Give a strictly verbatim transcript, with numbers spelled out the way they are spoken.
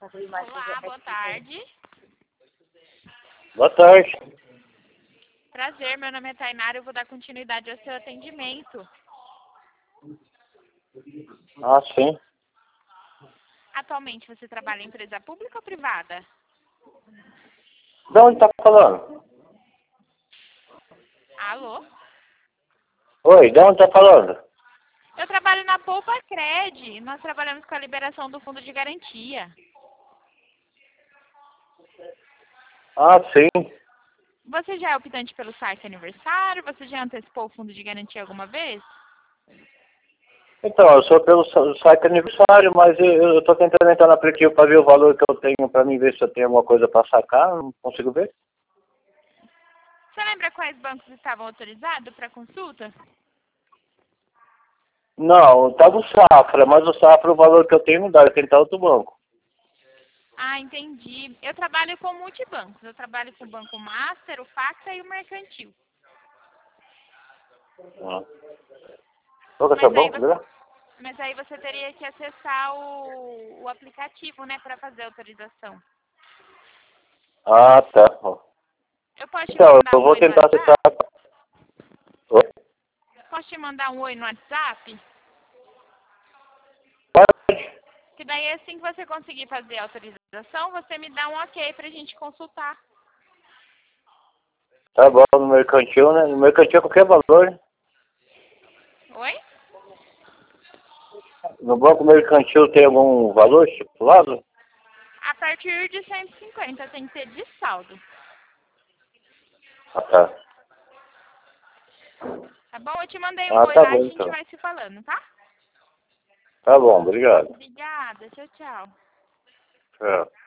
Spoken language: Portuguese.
Olá, boa tarde. Boa tarde. Prazer, meu nome é Tainara, eu vou dar continuidade ao seu atendimento. Ah, sim. Atualmente você trabalha em empresa pública ou privada? De onde tá falando? Alô? Oi, de onde tá falando? Eu trabalho na Poupa Cred. Nós trabalhamos com a liberação do fundo de garantia. Ah, sim. Você já é optante pelo site aniversário? Você já antecipou o fundo de garantia alguma vez? Então, eu sou pelo sa- site aniversário, mas eu, eu tô tentando entrar no aplicativo para ver o valor que eu tenho, para mim ver se eu tenho alguma coisa para sacar, não consigo ver. Você lembra quais bancos estavam autorizados para consulta? Não, tá no Safra, mas o Safra, o valor que eu tenho não dá, eu tenho que tentar outro banco. Ah, entendi. Eu trabalho com multibancos. Eu trabalho com o Banco Master, o Facta e o Mercantil. Ah. Qual que é o seu Mas aí banco, você, né? mas aí você teria que acessar o, o aplicativo, né, para fazer a autorização. Ah, tá. Eu posso te Então, mandar eu um vou oi no tentar acessar. WhatsApp? Oi? Posso te mandar um oi no WhatsApp? Pode? Que daí assim que você conseguir fazer a autorização, você me dá um ok pra gente consultar. Tá bom, no mercantil, né? No mercantil é qualquer valor, né? Oi? No banco mercantil tem algum valor estipulado? A partir de cento e cinquenta tem que ser de saldo. Ah, tá. Tá bom? Eu te mandei um Ah, oi tá lá e bom a gente então. vai se falando, tá? Tá bom, obrigado. Obrigada. Tchau, tchau. Tchau.